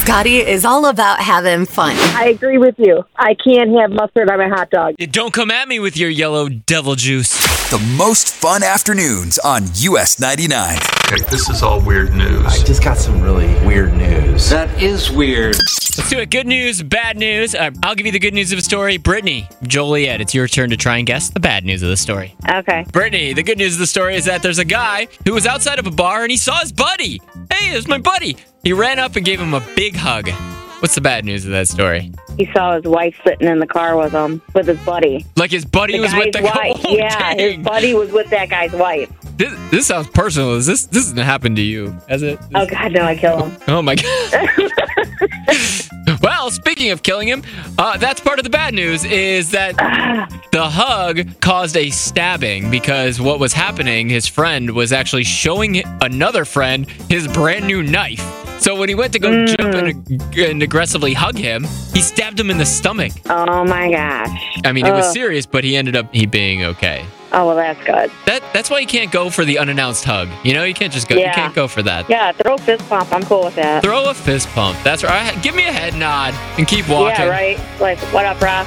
Scotty is all about having fun. I agree with you. I can't have mustard on my hot dog. Don't come at me with your yellow devil juice. The most fun afternoons on US 99. Okay, this is all weird news. I just got some really weird news. That is weird. Let's do it. Good news, bad news. I'll give you the good news of the story. Brittany, Joliet, it's your turn to try and guess the bad news of the story. Okay. Brittany, the good news of the story is that there's a guy who was outside of a bar and he saw his buddy. Hey, it's my buddy. He ran up and gave him a big hug. What's the bad news of that story? He saw his wife sitting in the car with him, with his buddy. Like his buddy was with the wife. Oh, Yeah, dang. his buddy was with that guy's wife. This sounds personal. This hasn't happened to you, has it? Oh, God, no, I kill him. Oh, my God. Well, speaking of killing him, that's part of the bad news is that the hug caused a stabbing because what was happening, his friend was actually showing another friend his brand new knife. So when he went to go jump and aggressively hug him, he stabbed him in the stomach. Oh, my gosh. I mean, it was serious, but he ended up being okay. Oh, well, that's good. That's why you can't go for the unannounced hug. You know, you can't just go. Yeah. You can't go for that. Yeah, throw a fist pump. I'm cool with that. Throw a fist pump. That's right. Give me a head nod and keep walking. Yeah, right? Like, what up, Rob?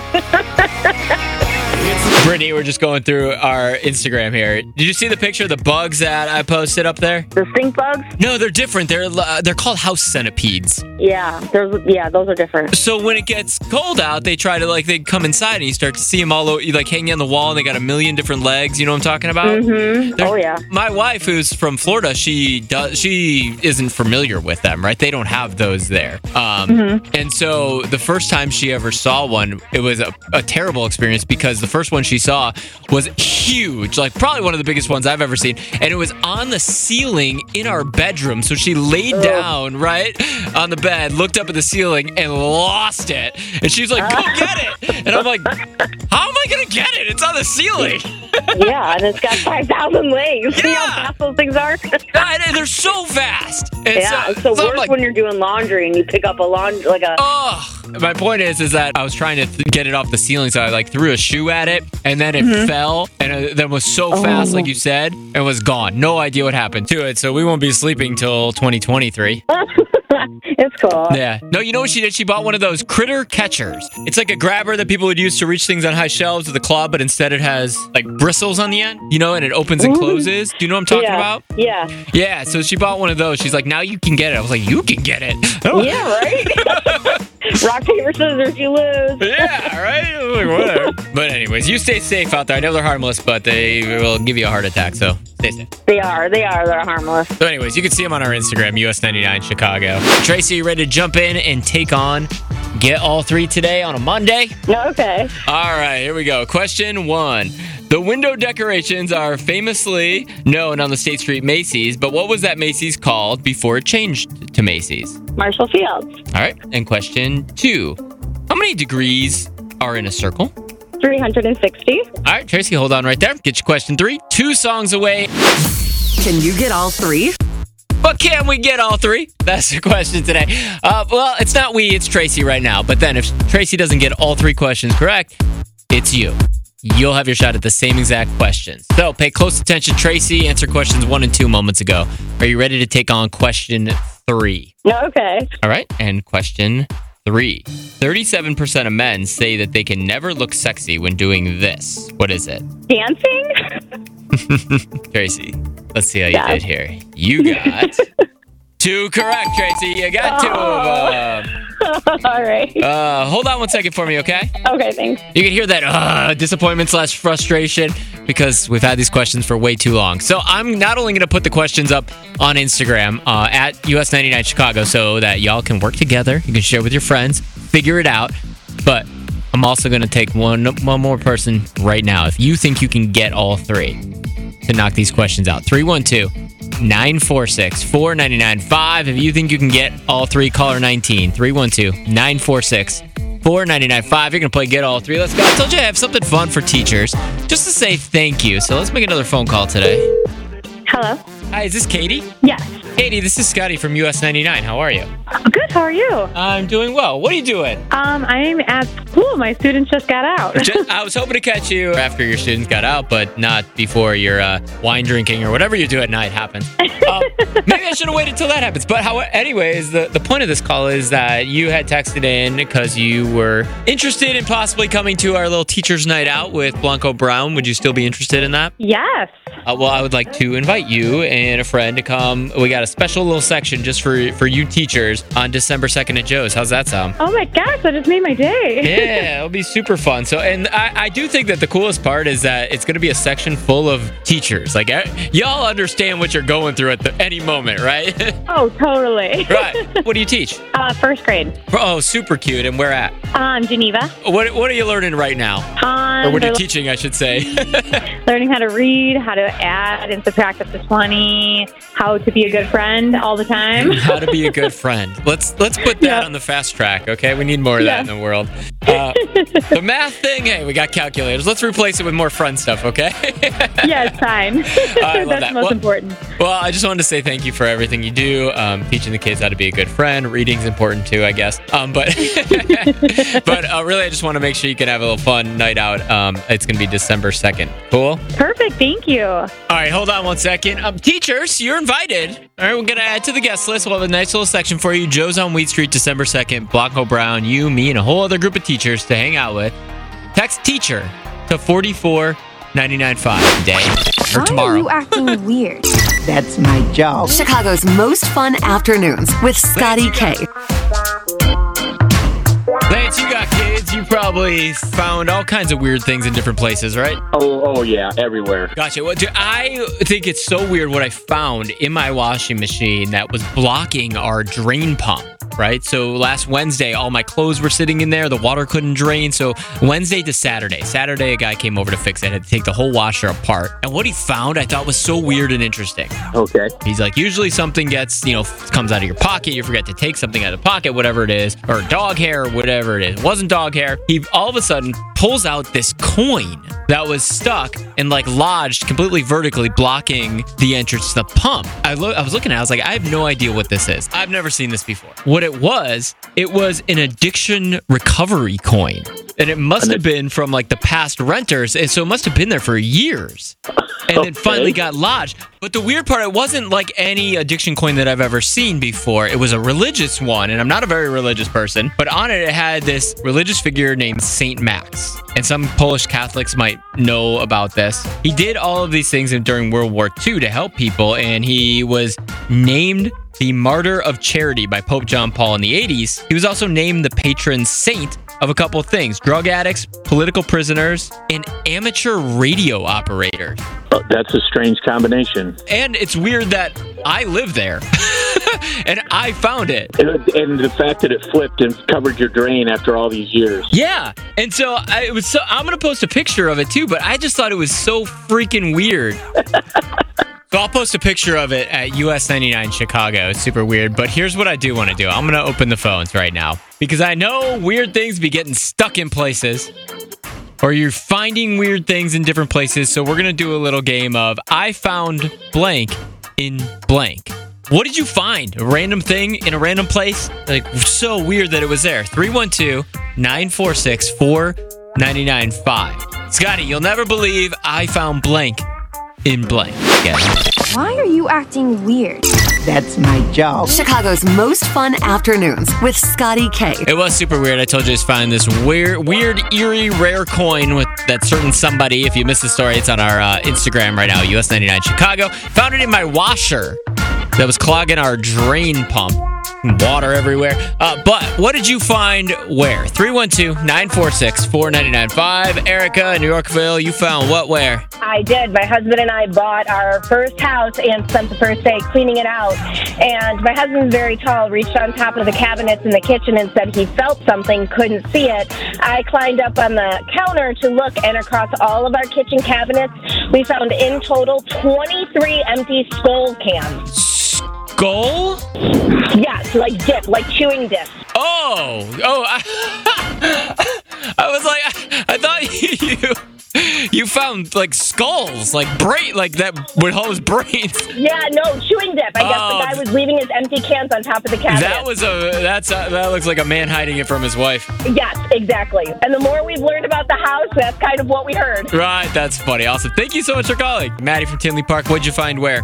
Brittany, we're just going through our Instagram here. Did you see the picture of the bugs that I posted up there? The stink bugs? No, they're different. They're called house centipedes. Yeah, those are different. So when it gets cold out, they try to they come inside and you start to see them all hanging on the wall and they got a million different legs. You know what I'm talking about? Mm-hmm. Oh, yeah. My wife, who's from Florida, she isn't familiar with them, right? They don't have those there. And so the first time she ever saw one, it was a terrible experience because the first one she saw was huge, like probably one of the biggest ones I've ever seen. And it was on the ceiling in our bedroom. So she laid down, right, on the bed, looked up at the ceiling and lost it. And she's like, go get it. And I'm like, how am I going to get it? It's on the ceiling. Yeah, and it's got 5,000 legs. Yeah. You know how fast those things are? They're so fast. And Yeah, it's the worst when you're doing laundry and you pick up a my point is that I was trying to get it off the ceiling, so I threw a shoe at it, and then it fell, and then was so fast, like you said, and was gone. No idea what happened to it, so we won't be sleeping till 2023. It's cool. Yeah. No, you know what she did? She bought one of those critter catchers. It's like a grabber that people would use to reach things on high shelves with a claw, but instead it has bristles on the end, and it opens and closes. Do you know what I'm talking about? Yeah. Yeah, so she bought one of those. She's like, now you can get it. I was like, you can get it? Yeah, right? Rock, paper, scissors, you lose. Yeah, right? Whatever. But anyways, you stay safe out there. I know they're harmless, but they will give you a heart attack, so stay safe. They are. They're harmless. So anyways, you can see them on our Instagram, US99 Chicago. Tracy, you ready to jump in and take on Get All Three today on a Monday? Okay. All right, here we go. Question 1. The window decorations are famously known on the State Street Macy's, but what was that Macy's called before it changed to Macy's? Marshall Fields. All right, and question 2. How many degrees are in a circle? 360. All right, Tracy, hold on right there. Get your question 3. 2 songs away. Can you get all three? But can we get all 3? That's the question today. Well, it's not we, it's Tracy right now. But then if Tracy doesn't get all 3 questions correct, it's you. You'll have your shot at the same exact questions. So pay close attention. Tracy answered questions 1 and 2 moments ago. Are you ready to take on question 3? Okay. All right, and question 3. 37% of men say that they can never look sexy when doing this. What is it? Dancing? Tracy, let's see how you did here. You got 2 correct, Tracy. You got 2 of them. All right. Hold on 1 second for me, okay? Okay, thanks. You can hear that disappointment/frustration because we've had these questions for way too long. So I'm not only going to put the questions up on Instagram at US99 Chicago so that y'all can work together. You can share with your friends, figure it out. But I'm also going to take one more person right now. If you think you can get all 3 to knock these questions out, 312-946-4995. If you think you can get all 3, caller 19, 312-946-4995. You're going to play Get All 3. Let's go. I told you I have something fun for teachers just to say thank you. So let's make another phone call today. Hello? Hi, is this Katie? Yes. Katie, this is Scotty from US 99. How are you? Good. How are you? I'm doing well. What are you doing? I'm at school. My students just got out. I was hoping to catch you after your students got out, but not before your wine drinking or whatever you do at night happens. Maybe I should have waited till that happens. But anyways, the point of this call is that you had texted in because you were interested in possibly coming to our little teacher's night out with Blanco Brown. Would you still be interested in that? Yes. Well, I would like to invite you and a friend to come. We got a special little section just for you teachers on December 2nd at Joe's. How's that sound? Oh my gosh, that just made my day. Yeah, it'll be super fun. So, and I do think that the coolest part is that it's going to be a section full of teachers. Like, y'all understand what you're going through at any moment, right? Oh, totally. Right. What do you teach? First grade. Oh, super cute. And where at? Geneva. What are you learning right now? Or what are you teaching, I should say? Learning how to read, how to add and subtract up to 20, how to be a good friend all the time. How to be a good friend. Let's put that on the fast track, okay? We need more of that in the world. The math thing, hey, we got calculators. Let's replace it with more fun stuff, okay? Yes, fine. I love That's most important. Well, I just wanted to say thank you for everything you do. Teaching the kids how to be a good friend. Reading's important too, I guess. But really, I just want to make sure you can have a little fun night out. It's going to be December 2nd. Cool? Perfect. Thank you. All right, hold on one second. Teachers, you're invited. All right, we're going to add to the guest list. We'll have a nice little section for you. Joe's on Wheat Street, December 2nd. Blanco Brown, you, me, and a whole other group of teachers to hang out with. Text teacher to 44995 today or tomorrow. Why are you acting weird? That's my job. Chicago's most fun afternoons with Scotty K. Lance, you got kids. You probably found all kinds of weird things in different places, right? Oh yeah, everywhere. Gotcha. Well, I think it's so weird what I found in my washing machine that was blocking our drain pump. Right? So last Wednesday, all my clothes were sitting in there. The water couldn't drain. So Wednesday to Saturday, a guy came over to fix it. I had to take the whole washer apart. And what he found, I thought was so weird and interesting. Okay. He's like, usually something gets, comes out of your pocket. You forget to take something out of the pocket, whatever it is, or dog hair, or whatever it is. It wasn't dog hair. He all of a sudden pulls out this coin that was stuck and lodged completely vertically, blocking the entrance to the pump. I was looking at it. I was like, I have no idea what this is. I've never seen this before. What it was an addiction recovery coin. And it must have been from the past renters. And so it must have been there for years. And then finally got lodged. But the weird part, it wasn't like any addiction coin that I've ever seen before. It was a religious one. And I'm not a very religious person. But on it had this religious figure named Saint Max. And some Polish Catholics might know about this. He did all of these things during World War II to help people. And he was named the Martyr of Charity by Pope John Paul in the 80s. He was also named the patron saint of a couple of things: drug addicts, political prisoners, and amateur radio operators. Oh, that's a strange combination. And it's weird that I live there and I found it. And the fact that it flipped and covered your drain after all these years. Yeah. And so I'm going to post a picture of it too, but I just thought it was so freaking weird. So I'll post a picture of it at US 99 Chicago. It's super weird, but here's what I do want to do. I'm going to open the phones right now because I know weird things be getting stuck in places, or you're finding weird things in different places. So we're going to do a little game of I found blank in blank. What did you find? A random thing in a random place? So weird that it was there. 312-946-4995. Scotty, you'll never believe I found blank in blank. Yeah. Why are you acting weird? That's my job. Chicago's most fun afternoons with Scotty K. It was super weird. I told you I just found this weird, eerie, rare coin with that certain somebody. If you missed the story, it's on our Instagram right now, US 99 Chicago. Found it in my washer that was clogging our drain pump. Water everywhere. But what did you find where? 312-946-4995. Erica in New Yorkville, you found what where? I did. My husband and I bought our first house and spent the first day cleaning it out. And my husband's very tall, reached on top of the cabinets in the kitchen and said he felt something, couldn't see it. I climbed up on the counter to look, and across all of our kitchen cabinets, we found in total 23 empty Skull cans. Skull? Yes, like dip, like chewing dip. Oh, I was like, I thought You found like skulls, like that would hose brains. Yeah, no, chewing dip. I guess the guy was leaving his empty cans on top of the cabinet. That looks like a man hiding it from his wife. Yes, exactly. And the more we've learned about the house, that's kind of what we heard. Right, that's funny. Awesome. Thank you so much for calling. Maddie from Tinley Park, what'd you find where?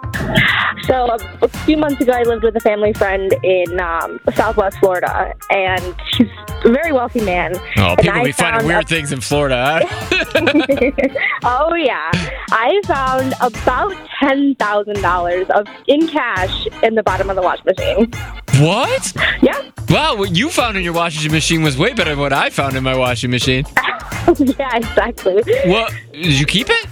So a few months ago, I lived with a family friend in Southwest Florida, and he's a very wealthy man. Oh, people be finding weird things in Florida, huh? Oh, yeah. I found about $10,000 in cash in the bottom of the washing machine. What? Yeah. Wow, what you found in your washing machine was way better than what I found in my washing machine. Yeah, exactly. What? Did you keep it?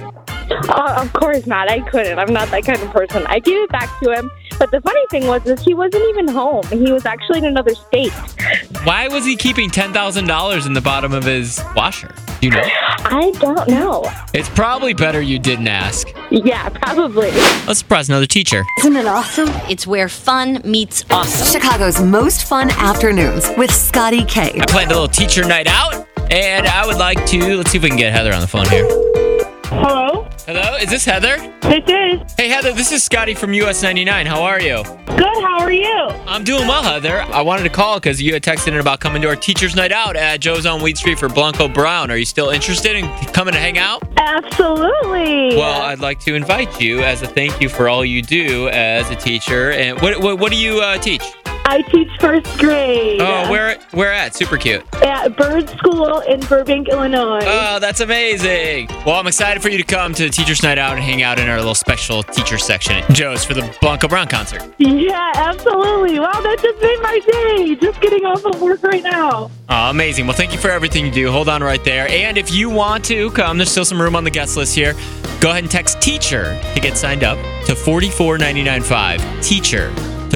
Of course not. I couldn't. I'm not that kind of person. I gave it back to him. But the funny thing was he wasn't even home. He was actually in another state. Why was he keeping $10,000 in the bottom of his washer? Do you know? I don't know. It's probably better you didn't ask. Yeah, probably. Let's surprise another teacher. Isn't it awesome? It's where fun meets awesome. Chicago's most fun afternoons with Scotty K. I planned a little teacher night out, and I would like to, let's see if we can get Heather on the phone here. Hello? Hello, is this Heather? This is. Hey, Heather, this is Scotty from US 99. How are you? Good, how are you? I'm doing well, Heather. I wanted to call because you had texted in about coming to our teacher's night out at Joe's on Wheat Street for Blanco Brown. Are you still interested in coming to hang out? Absolutely. Well, I'd like to invite you as a thank you for all you do as a teacher. And what do you teach? I teach first grade. Oh, where at? Super cute. At Bird School in Burbank, Illinois. Oh, that's amazing. Well, I'm excited for you to come to the Teacher's Night Out and hang out in our little special teacher section at Joe's for the Blanco Brown concert. Yeah, absolutely. Wow, that just made my day. Just getting off of work right now. Oh, amazing. Well, thank you for everything you do. Hold on right there. And if you want to come, there's still some room on the guest list here. Go ahead and text TEACHER to get signed up to 44995. TEACHER to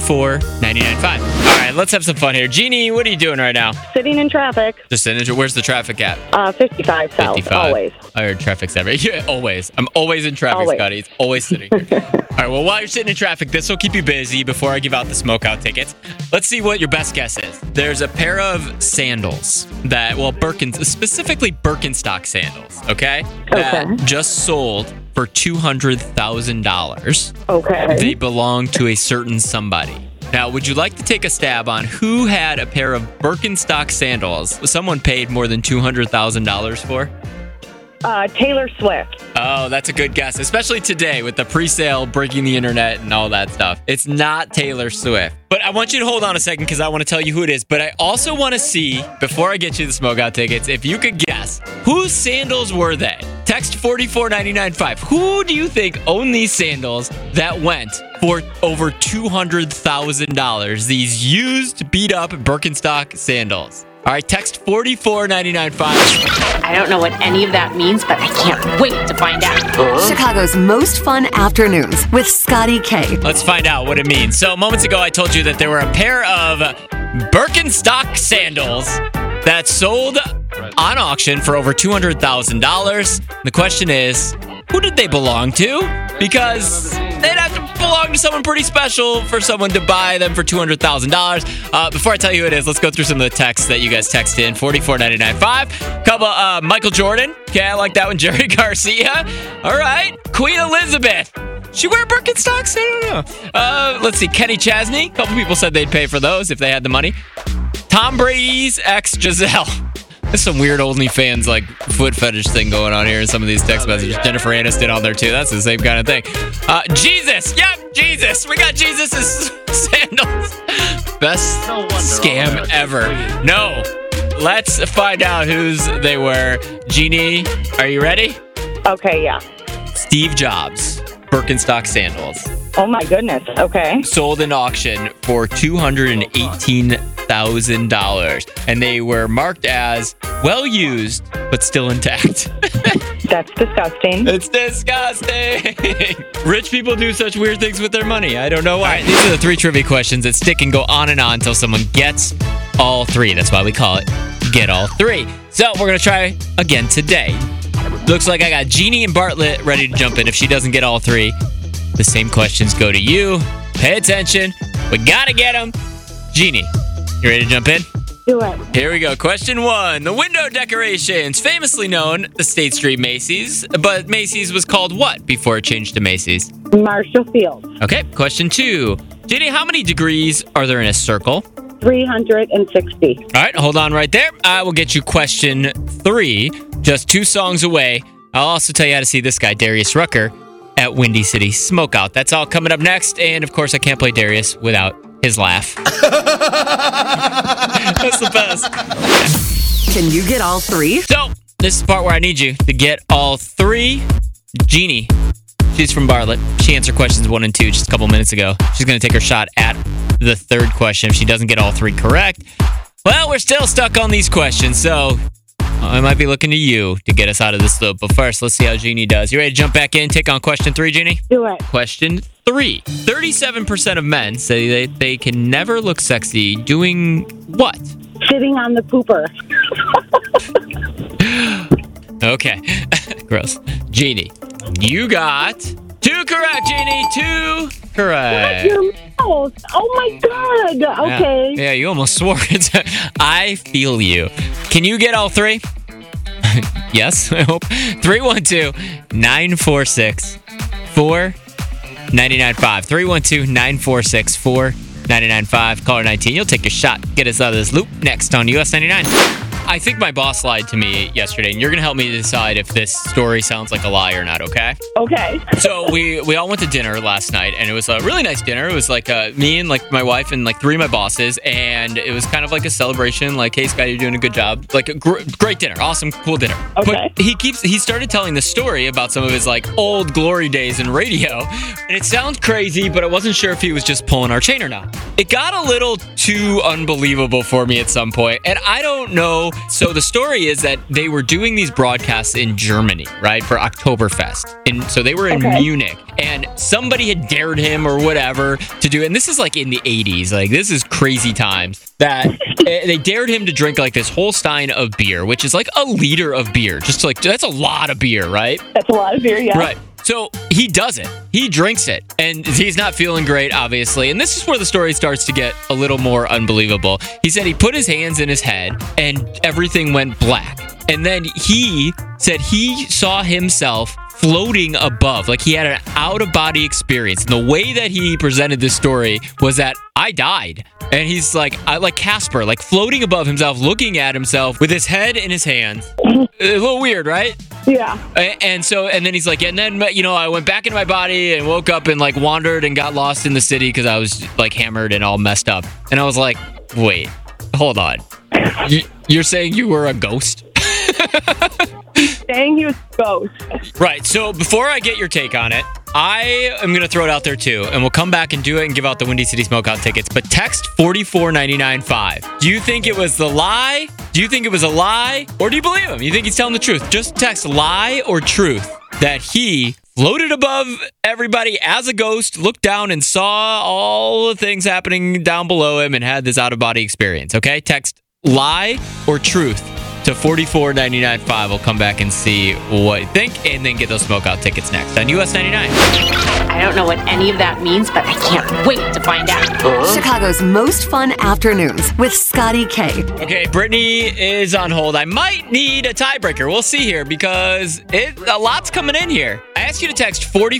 44995. All right, let's have some fun here. Jeannie, what are you doing right now? Sitting in traffic. Just sitting. Where's the traffic at? 55 south, 55. always. I heard traffic's everywhere. Yeah, always. I'm always in traffic, Always. Scotty. It's always sitting. All right, well, while you're sitting in traffic, this will keep you busy before I give out the smokeout tickets. Let's see what your best guess is. There's a pair of sandals that, specifically Birkenstock sandals, okay? That just sold for $200,000. Okay. They belong to a certain somebody. Now, would you like to take a stab on who had a pair of Birkenstock sandals someone paid more than $200,000 for? Taylor Swift. Oh, that's a good guess, especially today with the pre-sale breaking the internet and all that stuff. It's not Taylor Swift. But I want you to hold on a second because I want to tell you who it is. But I also want to see, before I get you the smokeout tickets, if you could guess, whose sandals were they? Text 44995. Who do you think owned these sandals that went for over $200,000? These used, beat-up Birkenstock sandals. All right, text 44995. I don't know what any of that means, but I can't wait to find out. Chicago's most fun afternoons with Scotty K. Let's find out what it means. So moments ago, I told you that there were a pair of Birkenstock sandals that sold on auction for over $200,000. The question is, who did they belong to? Because they'd have to belong to someone pretty special for someone to buy them for $200,000. Before I tell you who it is, let's go through some of the texts that you guys texted in. 44995. Couple, Michael Jordan. Okay, I like that one. Jerry Garcia. All right. Queen Elizabeth. She wear Birkenstocks? I don't know. Let's see. Kenny Chesney. A couple people said they'd pay for those if they had the money. Tom Brady's ex Giselle. There's some weird OnlyFans like foot fetish thing going on here in some of these text messages. Jennifer Aniston on there too. That's the same kind of thing. Jesus. Yep, Jesus. We got Jesus' sandals. Best scam ever. No. Let's find out whose they were. Jeannie, are you ready? Okay, yeah. Steve Jobs. Birkenstock sandals. Oh my goodness. Okay. Sold in auction for $218,000. And they were marked as well used, but still intact. That's disgusting. It's disgusting. Rich people do such weird things with their money. I don't know why. These are the 3 trivia questions that stick and go on and on until someone gets all 3. That's why we call it Get All 3. So we're going to try again today. Looks like I got Jeannie and Bartlett ready to jump in. If she doesn't get all 3, the same questions go to you. Pay attention. We got to get them. Jeannie, you ready to jump in? Do it. Here we go. Question 1. The window decorations, famously known the State Street Macy's, but Macy's was called what before it changed to Macy's? Marshall Field. Okay. Question 2. Jeannie, how many degrees are there in a circle? 360. All right, hold on right there. I will get you question 3, just 2 songs away. I'll also tell you how to see this guy, Darius Rucker, at Windy City Smokeout. That's all coming up next. And, of course, I can't play Darius without his laugh. That's the best. Can you get all 3? So, this is the part where I need you to get all 3. Jeannie, she's from Bartlett. She answered questions 1 and 2 just a couple minutes ago. She's going to take her shot at the 3rd question. If she doesn't get all 3 correct, well, we're still stuck on these questions. So, I might be looking to you to get us out of this loop. But first, let's see how Jeannie does. You ready to jump back in, take on question 3, Jeannie? Do it. Question 3. 37% of men say they can never look sexy doing what? Sitting on the pooper. Okay. Gross. Jeannie, you got 2 correct, Jeannie. 2 correct. Your mouth. Oh, my God. Okay. Yeah, you almost swore it. I feel you. Can you get all 3? Yes, I hope. 312-946-4995. 312-946-4995. Caller 19. You'll take your shot. Get us out of this loop next on US 99. I think my boss lied to me yesterday, and you're going to help me decide if this story sounds like a lie or not, okay? Okay. So we all went to dinner last night, and it was a really nice dinner. It was like me and like my wife and like 3 of my bosses, and it was kind of like a celebration, like, hey, Scott, you're doing a good job. Like a great dinner. Awesome, cool dinner. Okay. But he started telling the story about some of his like old glory days in radio, and it sounds crazy, but I wasn't sure if he was just pulling our chain or not. It got a little too unbelievable for me at some point, and I don't know. So the story is that they were doing these broadcasts in Germany, right, for Oktoberfest. And so they were in Munich, and somebody had dared him or whatever to do it. And this is like in the 80s. Like, this is crazy times that they dared him to drink like this whole stein of beer, which is like a liter of beer. Just like, that's a lot of beer, right? That's a lot of beer, yeah. Right. So he does it. He drinks it. And he's not feeling great, obviously. And this is where the story starts to get a little more unbelievable. He said he put his hands in his head and everything went black. And then he said he saw himself floating above. Like he had an out-of-body experience. And the way that he presented this story was that I died. And he's like, like Casper, like floating above himself, looking at himself with his head in his hands. A little weird, right? Yeah. And then he's like, and then, you know, I went back into my body and woke up and like wandered and got lost in the city because I was like hammered and all messed up. And I was like, wait, hold on. You're saying you were a ghost? Saying he was a ghost. Right. So before I get your take on it, I am going to throw it out there too, and we'll come back and do it and give out the Windy City Smokeout tickets. But text 44995. Do you think it was the lie? Do you think it was a lie? Or do you believe him? You think he's telling the truth? Just text lie or truth that he floated above everybody as a ghost, looked down and saw all the things happening down below him and had this out-of-body experience. Okay? Text lie or truth to 44995. We'll come back and see what you think and then get those Smokeout tickets next on US 99. I don't know what any of that means, but I can't wait to find out. Chicago's most fun afternoons with Scotty K. Okay, Brittany is on hold. I might need a tiebreaker. We'll see here because a lot's coming in here. I asked you to text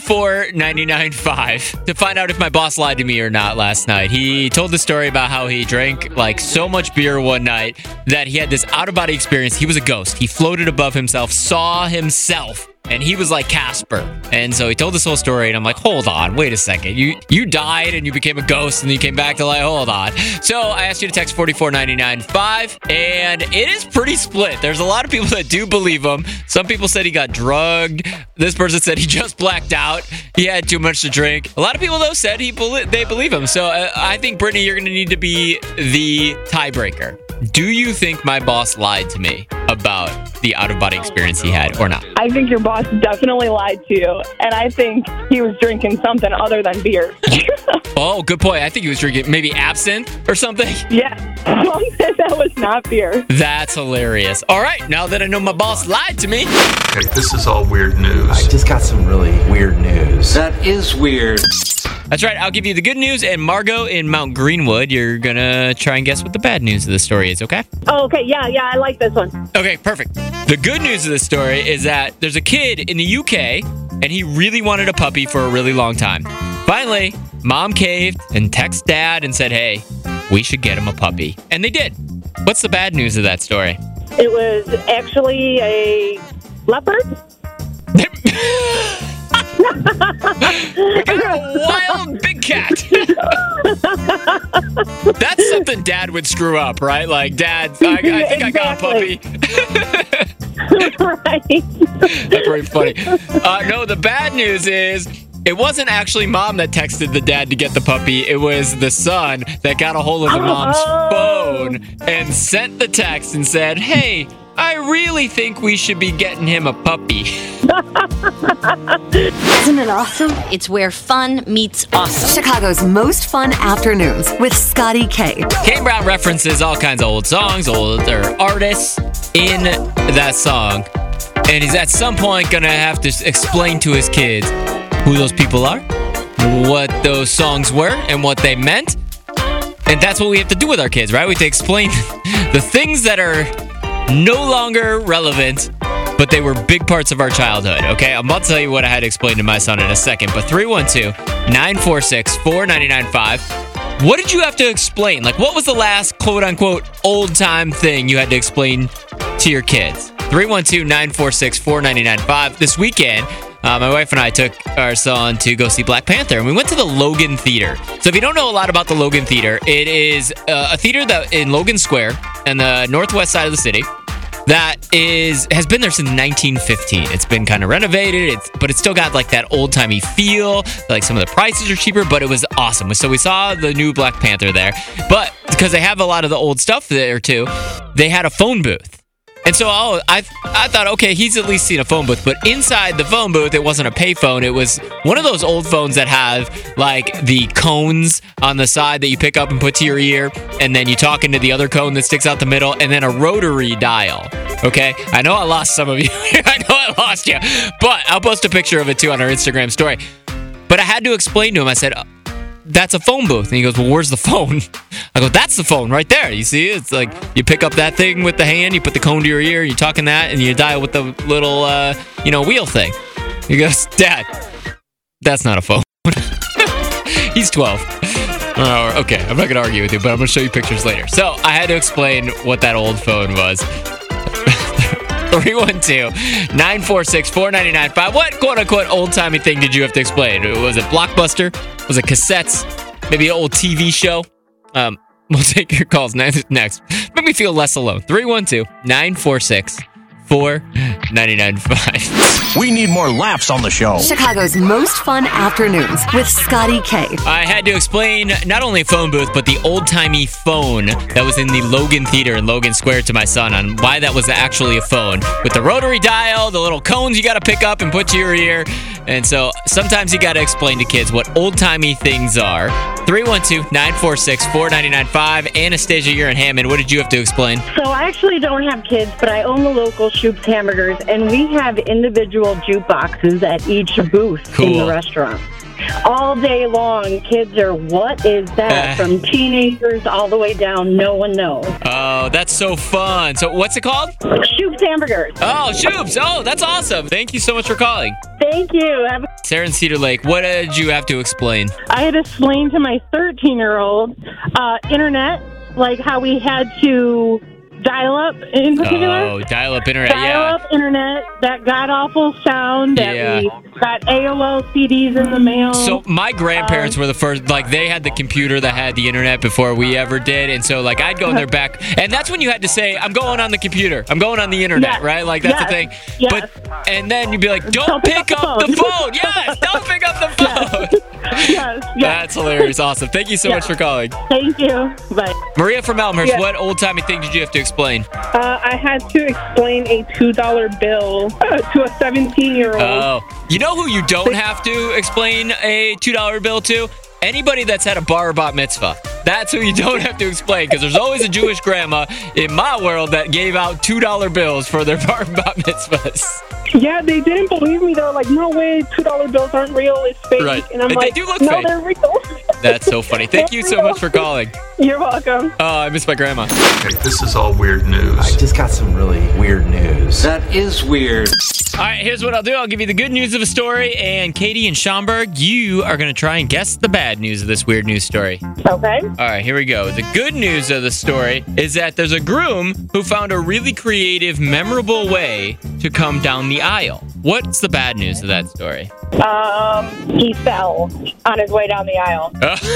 44995 to find out if my boss lied to me or not last night. He told the story about how he drank like so much beer one night that he had this out-of-body experience. He was a ghost. He floated above himself, saw himself, and he was like Casper. And so he told this whole story, and I'm like, hold on, wait a second. You died and you became a ghost, and then you came back to life. Hold on. So I asked you to text 44995, and it is pretty split. There's a lot of people that do believe him. Some people said he got drugged. This person said he just blacked out. He had too much to drink. A lot of people, though, said they believe him. So I think, Brittany, you're going to need to be the tiebreaker. Do you think my boss lied to me about the out-of-body experience he had or not? I think your boss definitely lied to you, and I think he was drinking something other than beer. Oh, good point. I think he was drinking maybe absinthe or something. Yeah, that was not beer. That's hilarious. All right, now that I know my boss lied to me. Okay, this is all weird news. I just got some really weird news. That is weird. That's right. I'll give you the good news, and Margot in Mount Greenwood, you're going to try and guess what the bad news of the story is, okay? Oh, okay. Yeah, I like this one. Okay, perfect. The good news of the story is that there's a kid in the UK, and he really wanted a puppy for a really long time. Finally, mom caved and texted dad and said, hey, we should get him a puppy. And they did. What's the bad news of that story? It was actually a leopard. We got a wild big cat. That's something Dad would screw up, right? Like, Dad, I think I got a puppy. Right. That's very funny. No, the bad news is it wasn't actually mom that texted the dad to get the puppy. It was the son that got a hold of the mom's phone and sent the text and said, hey, I really think we should be getting him a puppy. Isn't it awesome? It's where fun meets awesome. Chicago's most fun afternoons with Scotty K. Kane Brown references all kinds of old songs, older artists in that song. And he's at some point going to have to explain to his kids who those people are, what those songs were, and what they meant. And that's what we have to do with our kids, right? We have to explain the things that are no longer relevant, but they were big parts of our childhood, okay? I'm about to tell you what I had to explain to my son in a second, but 312-946-4995. What did you have to explain? Like, what was the last quote-unquote old-time thing you had to explain to your kids? 312-946-4995. This weekend, my wife and I took our son to go see Black Panther, and we went to the Logan Theater. So if you don't know a lot about the Logan Theater, it is a theater that in Logan Square on the northwest side of the city that has been there since 1915. It's been kind of renovated, but it's still got like that old-timey feel. Like some of the prices are cheaper, but it was awesome. So we saw the new Black Panther there. But because they have a lot of the old stuff there too, they had a phone booth. And so I thought, okay, he's at least seen a phone booth. But inside the phone booth, it wasn't a payphone. It was one of those old phones that have, like, the cones on the side that you pick up and put to your ear. And then you talk into the other cone that sticks out the middle. And then a rotary dial. Okay? I know I lost some of you. I know I lost you. But I'll post a picture of it, too, on our Instagram story. But I had to explain to him. I said, that's a phone booth. And he goes, well, where's the phone? I go, that's the phone right there. You see? It's like you pick up that thing with the hand, you put the cone to your ear, you talk in that, and you dial with the little, wheel thing. He goes, Dad, that's not a phone. He's 12. Okay, I'm not going to argue with you, but I'm going to show you pictures later. So I had to explain what that old phone was. 312-946-4995. What quote-unquote old-timey thing did you have to explain? Was it Blockbuster? Was it cassettes? Maybe an old TV show? We'll take your calls next. Make me feel less alone. 312-946-4995. We need more laughs on the show. Chicago's most fun afternoons with Scotty K. I had to explain not only a phone booth, but the old-timey phone that was in the Logan Theater in Logan Square to my son on why that was actually a phone. With the rotary dial, the little cones you got to pick up and put to your ear. And so sometimes you got to explain to kids what old-timey things are. 312-946-4995. Anastasia, you're in Hammond. What did you have to explain? So I actually don't have kids, but I own the local Shoop's Hamburgers, and we have individual jukeboxes at each booth in the restaurant. All day long, kids are, what is that? From teenagers all the way down, no one knows. Oh, that's so fun. So what's it called? Shoop's Hamburgers. Oh, Shoop's. Oh, that's awesome. Thank you so much for calling. Thank you. Sarah in Cedar Lake, what did you have to explain? I had to explain to my 13-year-old internet, like how we had to dial up in particular. Oh, dial-up internet, Dial-up internet, that god-awful sound that we got AOL CDs in the mail. So my grandparents were the first, like they had the computer that had the internet before we ever did. And so like I'd go in their back, and that's when you had to say, I'm going on the computer. I'm going on the internet, right? Like that's the thing. Yes. But and then you'd be like, don't pick up the phone. Yes, don't pick up the phone. Yes. That's hilarious. Awesome. Thank you so much for calling. Thank you. Bye. Maria from Elmhurst, what old-timey thing did you have to explain? I had to explain a $2 bill to a 17-year-old. Oh. You know who you don't have to explain a $2 bill to? Anybody that's had a bar or bat mitzvah. That's who you don't have to explain, because there's always a Jewish grandma in my world that gave out $2 bills for their bar mitzvahs. Yeah, they didn't believe me. They were like, no way, $2 bills aren't real. It's fake. Right. And I'm They like, do look no, fake. they're real. That's so funny. Thank you so much for calling. You're welcome. Oh, I miss my grandma. Okay, this is all weird news. I just got some really weird news. That is weird. All right, here's what I'll do. I'll give you the good news of a story, and Katie and Schaumburg, you are going to try and guess the bad news of this weird news story. Okay. All right, here we go. The good news of the story is that there's a groom who found a really creative, memorable way to come down the aisle. What's the bad news of that story? He fell on his way down the aisle.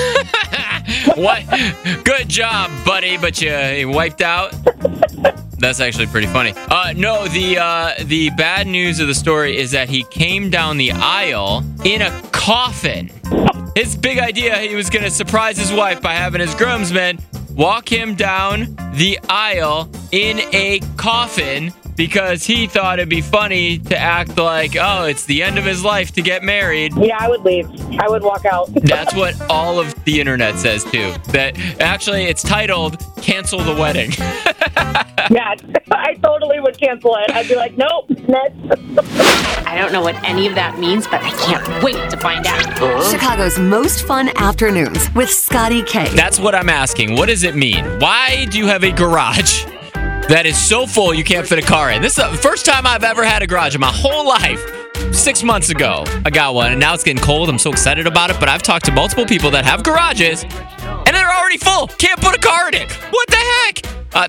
What? Good job, buddy, but you wiped out? That's actually pretty funny. No, the bad news of the story is that he came down the aisle in a coffin. His big idea, he was going to surprise his wife by having his groomsmen walk him down the aisle in a coffin because he thought it'd be funny to act like, oh, it's the end of his life to get married. Yeah, I would leave. I would walk out. That's what all of the internet says, too. That actually, it's titled, Cancel the Wedding. Yeah, I totally would cancel it. I'd be like, nope, next. I don't know what any of that means, but I can't wait to find out. Chicago's most fun afternoons with Scotty K. That's what I'm asking. What does it mean? Why do you have a garage that is so full you can't fit a car in? This is the first time I've ever had a garage in my whole life. 6 months ago, I got one, and now it's getting cold. I'm so excited about it, but I've talked to multiple people that have garages, and they're already full. Can't put a car in it. What the heck?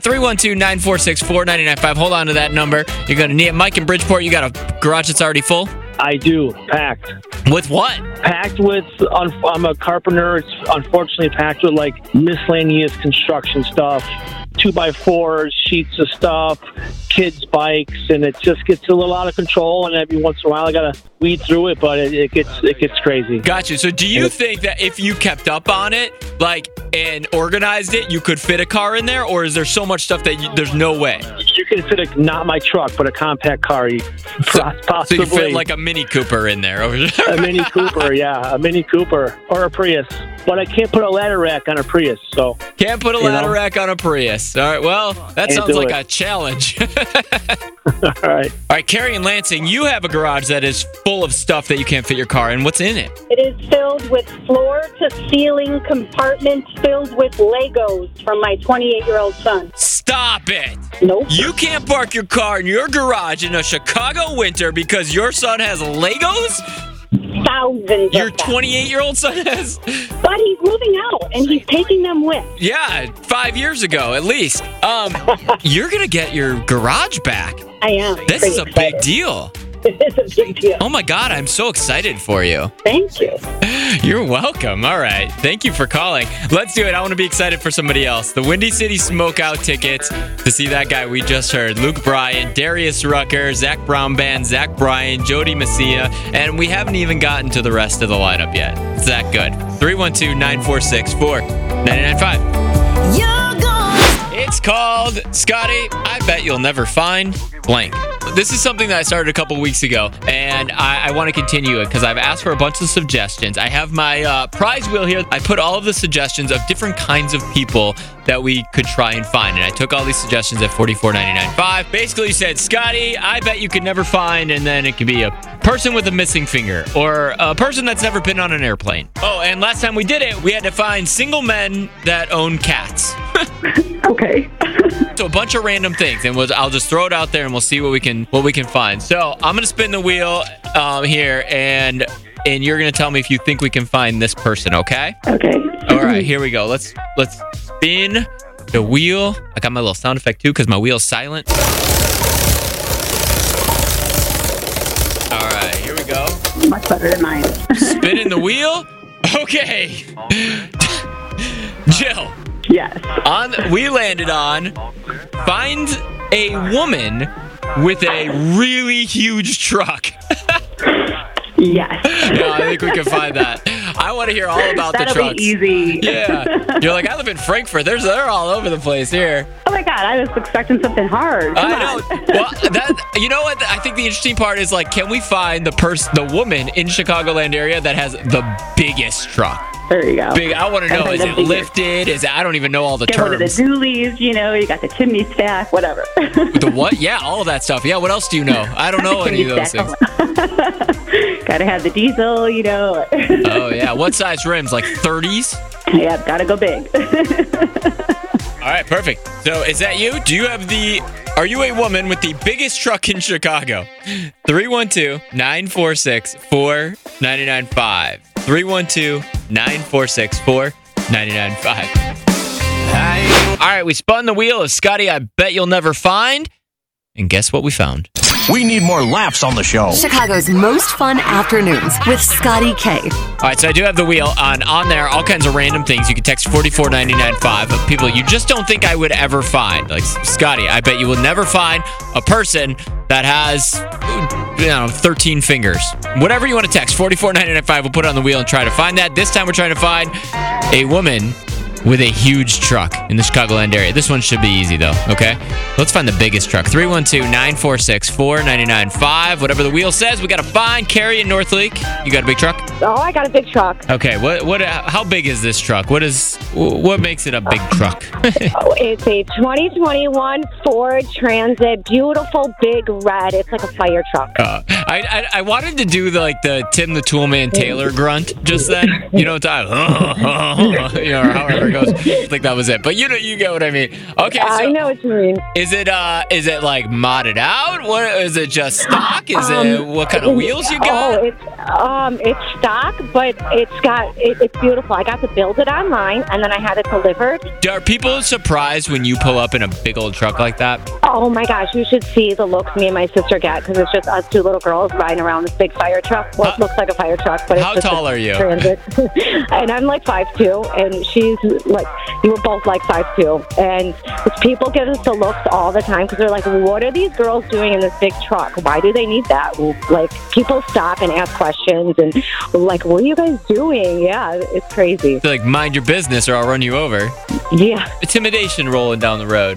312-946-4995. Hold on to that number. You're going to need it. Mike in Bridgeport, you got a garage that's already full? I do. Packed. With what? Packed with, I'm a carpenter. It's unfortunately packed with like miscellaneous construction stuff, 2x4s, sheets of stuff, kids' bikes, and it just gets a little out of control. And every once in a while, I gotta weed through it, but it gets crazy. Got you. So do you think that if you kept up on it, like, and organized it, you could fit a car in there, or is there so much stuff that there's no way? You can fit not my truck, but a compact car. Possibly. So you fit like a Mini Cooper in there. A Mini Cooper, yeah, a Mini Cooper or a Prius. But I can't put a ladder rack on a Prius, so can't put a ladder rack on a Prius. All right, well, that sounds like a challenge. All right, Carrie and Lansing, you have a garage that is full of stuff that you can't fit your car in. What's in it? It is filled with floor-to-ceiling compartments filled with Legos from my 28-year-old son. Stop it! Nope. You can't park your car in your garage in a Chicago winter because your son has Legos? Thousands. Your 28-year-old son has? But he's moving out, and he's taking them with. Yeah, 5 years ago, at least. You're going to get your garage back. I am. This is a big deal. It is a big deal. Oh, my God. I'm so excited for you. Thank you. You're welcome. All right. Thank you for calling. Let's do it. I want to be excited for somebody else. The Windy City Smokeout tickets to see that guy we just heard. Luke Bryan, Darius Rucker, Zach Brown Band, Zach Bryan, Jody Messia, and we haven't even gotten to the rest of the lineup yet. It's that good. 312-946-4995. You're gone. It's called, Scotty, I Bet You'll Never Find Blank. This is something that I started a couple weeks ago, and I want to continue it because I've asked for a bunch of suggestions. I have my prize wheel here. I put all of the suggestions of different kinds of people that we could try and find, and I took all these suggestions at $44.99.5. Basically, you said, Scotty, I bet you could never find, and then it could be a person with a missing finger or a person that's never been on an airplane. Oh, and last time we did it, we had to find single men that own cats. Okay. So a bunch of random things, and I'll just throw it out there, and we'll see what we can find. So I'm gonna spin the wheel here, and you're gonna tell me if you think we can find this person. Okay? Okay. All right. Here we go. Let's spin the wheel. I got my little sound effect too because my wheel's silent. All right. Here we go. Much better than mine. Spinning the wheel. Okay. Jill. Yes. We landed on find a woman with a really huge truck. Yes. Yeah, I think we can find that. I want to hear all about the trucks. That'll be easy. Yeah. You're like, I live in Frankfurt. They're all over the place here. Oh my God, I was expecting something hard. I know. Well, you know what? I think the interesting part is, like, can we find the woman in Chicagoland area that has the biggest truck? There you go. Big. I want to know, is it lifted? Is it, I don't even know all the Get terms. rid of the dualies, you got the chimney stack, whatever. The what? Yeah, all of that stuff. Yeah, what else do you know? I don't know any of those things. Gotta have the diesel, Oh, yeah. What size rims? Like 30s? Yeah, gotta go big. All right, perfect. So is that you? Are you a woman with the biggest truck in Chicago? 312-946-4995. 312-946-4995. All right, we spun the wheel of Scotty, I bet you'll never find. And guess what we found? We need more laughs on the show. Chicago's most fun afternoons with Scotty K. All right, so I do have the wheel on there, all kinds of random things. You can text 44995 of people you just don't think I would ever find. Like, Scotty, I bet you will never find a person that has, 13 fingers. Whatever you want to text, 44995, we'll put it on the wheel and try to find that. This time we're trying to find a woman with a huge truck in the Chicagoland area. This one should be easy, though, okay? Let's find the biggest truck. 312-946-4995. Whatever the wheel says, we got to find Carrie in North Lake. You got a big truck? Oh, I got a big truck. Okay, how big is this truck? What makes it a big truck? It's a 2021 Ford Transit. Beautiful, big red. It's like a fire truck. I wanted to do the Tim the Toolman Taylor grunt just then. Or however it goes. I think that was it. But you get what I mean. Okay, so I know what you mean. Is it like modded out? What is it? Just stock? Is it what kind of wheels you got? Oh, it's stock, but it's beautiful. I got to build it online, and then I had it delivered. Are people surprised when you pull up in a big old truck like that? Oh my gosh, you should see the looks me and my sister get, because it's just us two little girls riding around this big fire truck. Well, it looks like a fire truck, but it's how just tall are you? Transit. And I'm like 5'2", and she's like, you were both like 5'2", and people give us the looks all the time because they're like, what are these girls doing in this big truck? Why do they need that? Like, people stop and ask questions, and like, what are you guys doing? Yeah, it's crazy. They're like, mind your business or I'll run you over. Yeah. Intimidation rolling down the road.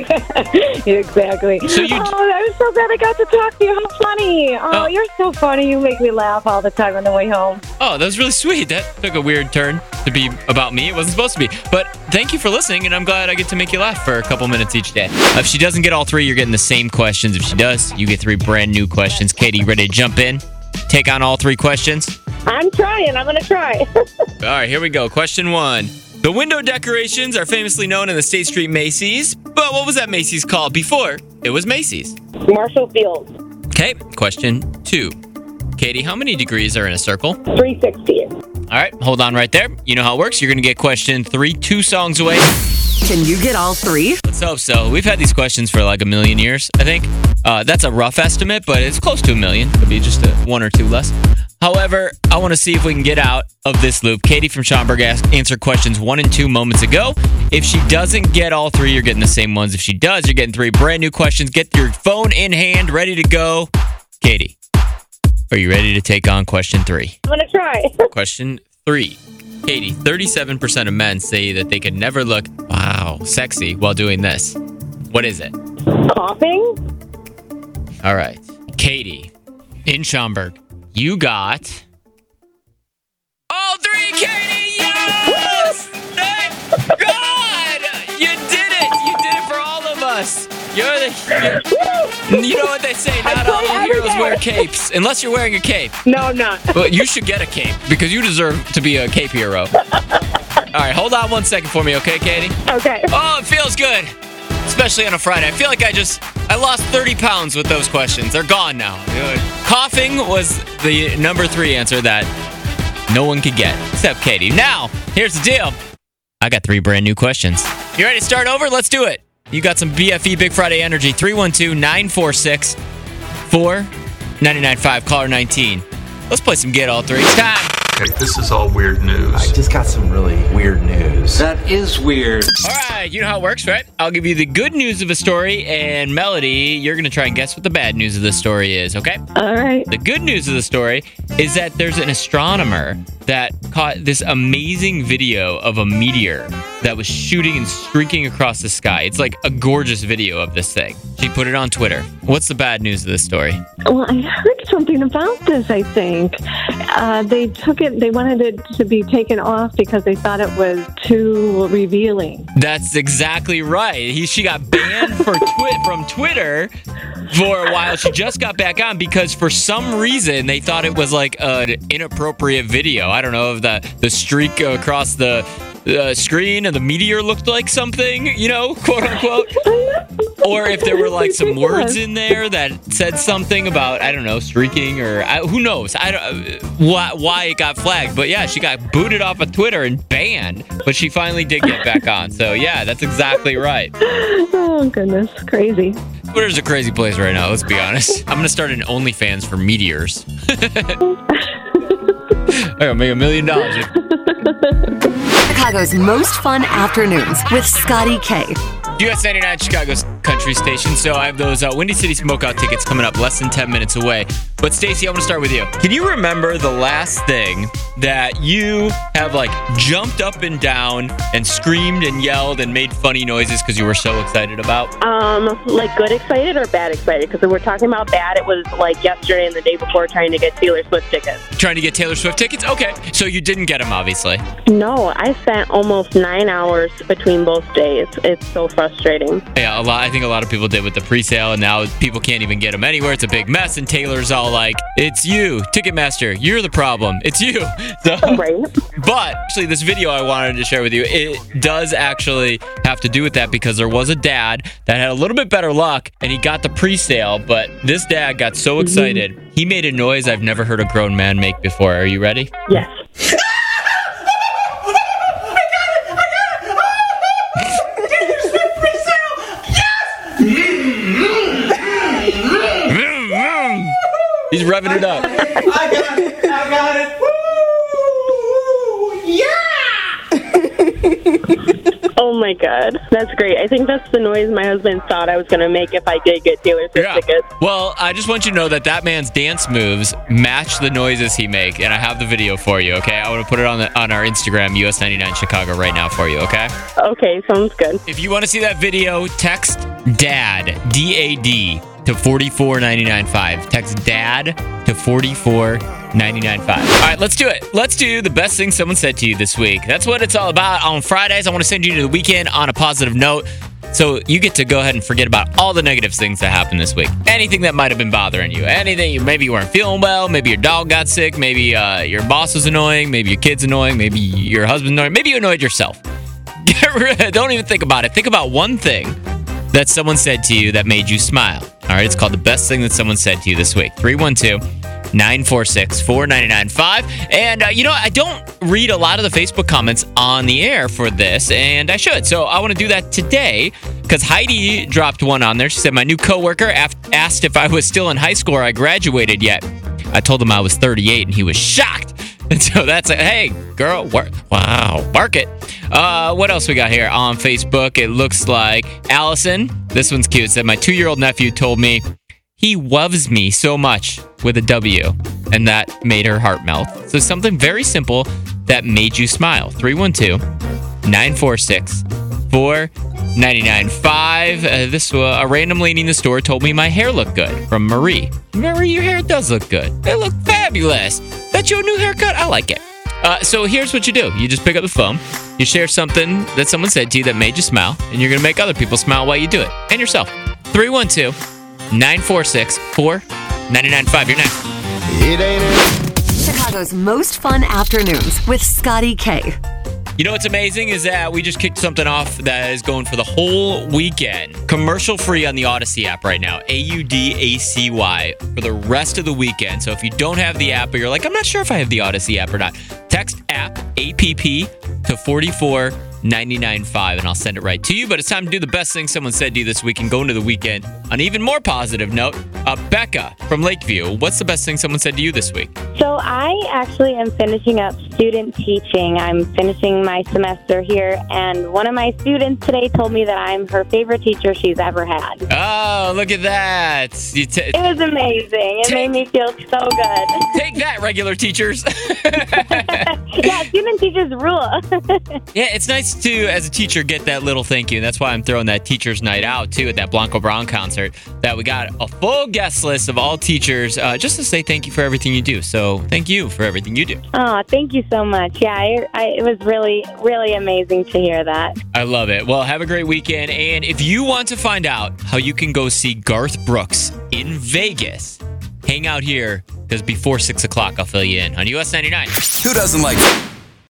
Exactly. So I'm so glad I got to talk to you. How funny. Oh, you're so funny. You make me laugh all the time on the way home. Oh, that was really sweet. That took a weird turn to be about me. It wasn't supposed to be. But thank you for listening, and I'm glad I get to make you laugh for a couple minutes each day. If she doesn't get all three, you're getting the same questions. If she does, you get 3 brand new questions. Katie, you ready to jump in? Take on all 3 questions? I'm trying. I'm going to try. All right, here we go. Question 1. The window decorations are famously known in the State Street Macy's, but what was that Macy's called before it was Macy's? Marshall Field. Okay, question 2. Katie, how many degrees are in a circle? 360. All right, hold on right there. You know how it works. You're going to get question 3 2 songs away. Can you get all 3? Let's hope so. We've had these questions for like a million years, I think. That's a rough estimate, but it's close to a million. Could be just 1 or 2 less. However, I want to see if we can get out of this loop. Katie from Schaumburg answered questions 1 and 2 moments ago. If she doesn't get all 3, you're getting the same ones. If she does, you're getting 3 brand new questions. Get your phone in hand, ready to go. Katie, are you ready to take on question 3? I'm going to try. Question 3. Katie, 37% of men say that they could never look, sexy while doing this. What is it? Coughing? All right. Katie, in Schaumburg, you got all 3, Katie! Yes! Thank God! You did it! You did it for all of us. You know what they say, not all heroes wear capes. Unless you're wearing a cape. No, I'm not. But you should get a cape because you deserve to be a cape hero. All right, hold on 1 second for me, okay, Katie? Okay. Oh, it feels good. Especially on a Friday. I feel like I lost 30 pounds with those questions. They're gone now. Coughing was the number 3 answer that no one could get, except Katie. Now, here's the deal. I got 3 brand new questions. You ready to start over? Let's do it. You got some BFE Big Friday energy. 312-946-4995. Caller 19. Let's play some Get All 3. It's time. Okay, this is all weird news. I just got some really weird news. That is weird. All right, you know how it works, right? I'll give you the good news of a story, and Melody, you're going to try and guess what the bad news of the story is, okay? All right. The good news of the story is that there's an astronomer that caught this amazing video of a meteor that was shooting and streaking across the sky. It's like a gorgeous video of this thing. She put it on Twitter. What's the bad news of this story? Well, I heard something about this, I think. They wanted it to be taken off because they thought it was too revealing. That's exactly right. She got banned from Twitter for a while. She just got back on because for some reason they thought it was like an inappropriate video. I don't know if the streak across the screen and the meteor looked like something, quote unquote. Or if there were like some words in there that said something about, I don't know, streaking or who knows. I don't why it got flagged. But yeah, she got booted off of Twitter and banned. But she finally did get back on. So yeah, that's exactly right. Oh, goodness. Crazy. Twitter's a crazy place right now, let's be honest. I'm going to start an OnlyFans for meteors. I gotta make $1 million. Chicago's most fun afternoons with Scotty K. US 99, Chicago's country station. So I have those Windy City Smokeout tickets coming up less than 10 minutes away. But Stacey, I want to start with you. Can you remember the last thing that you have like jumped up and down and screamed and yelled and made funny noises because you were so excited about? Like good excited or bad excited? Because if we're talking about bad, it was like yesterday and the day before trying to get Taylor Swift tickets. Trying to get Taylor Swift tickets? Okay. So you didn't get them, obviously. No, I spent almost 9 hours between both days. It's so frustrating. Yeah, I think a lot of people did with the pre-sale, and now people can't even get them anywhere. It's a big mess, and Taylor's all like, it's you, Ticketmaster, you're the problem. It's you. So, right. But actually, this video I wanted to share with you, it does actually have to do with that because there was a dad that had a little bit better luck, and he got the pre-sale, but this dad got so excited, he made a noise I've never heard a grown man make before. Are you ready? Yes. He's revving it up. I got it. Woo! Yeah! Oh my God. That's great. I think that's the noise my husband thought I was going to make if I did get Taylor Swift tickets. Well, I just want you to know that man's dance moves match the noises he makes, and I have the video for you, okay? I want to put it on our Instagram, US99 Chicago, right now for you, okay? Okay, sounds good. If you want to see that video, text DAD, D-A-D, to 44995. Text DAD to 44995. All right, let's do it. Let's do the best thing someone said to you this week. That's what it's all about. On Fridays, I want to send you to the weekend on a positive note. So you get to go ahead and forget about all the negative things that happened this week. Anything that might have been bothering you. Anything, maybe you weren't feeling well. Maybe your dog got sick. Maybe your boss was annoying. Maybe your kid's annoying. Maybe your husband's annoying. Maybe you annoyed yourself. Don't even think about it. Think about one thing that someone said to you that made you smile. All right, it's called the best thing that someone said to you this week. 312-946-4995. And, I don't read a lot of the Facebook comments on the air for this, and I should. So I want to do that today because Heidi dropped one on there. She said, my new coworker asked if I was still in high school or I graduated yet. I told him I was 38, and he was shocked. And so that's it. Hey, girl, wow, bark it. What else we got here on Facebook? It looks like Allison, this one's cute, said my 2-year-old nephew told me he loves me so much with a W, and that made her heart melt. So something very simple that made you smile. 312-946-4995. This a random lady in the store told me my hair looked good. From Marie. Marie, your hair does look good. It looked fabulous. That's your new haircut? I like it. So here's what you do. You just pick up the phone. You share something that someone said to you that made you smile, and you're going to make other people smile while you do it. And yourself. 312-946-4995. You're next. It ain't it. Chicago's most fun afternoons with Scotty K. You know what's amazing is that we just kicked something off that is going for the whole weekend. Commercial free on the Odyssey app right now. AUDACY for the rest of the weekend. So if you don't have the app or you're like, I'm not sure if I have the Odyssey app or not, text app, APP, to 44995 and I'll send it right to you. But it's time to do the best thing someone said to you this week and go into the weekend on an even more positive note. Becca from Lakeview, what's the best thing someone said to you this week? So I actually am finishing up student teaching. I'm finishing my semester here, and one of my students today told me that I'm her favorite teacher she's ever had. Oh, look at that. It was amazing. It made me feel so good. Take that, regular teachers. Yeah, student teachers rule. Yeah, it's nice to, as a teacher, get that little thank you. And that's why I'm throwing that teacher's night out, too, at that Blanco Brown concert, that we got a full guest list of all teachers just to say thank you for everything you do. So thank you for everything you do. Oh, thank you so much. Yeah, it was really, really amazing to hear that. I love it. Well, have a great weekend. And if you want to find out how you can go see Garth Brooks in Vegas, hang out here, because before 6 o'clock, I'll fill you in on US 99. Who doesn't like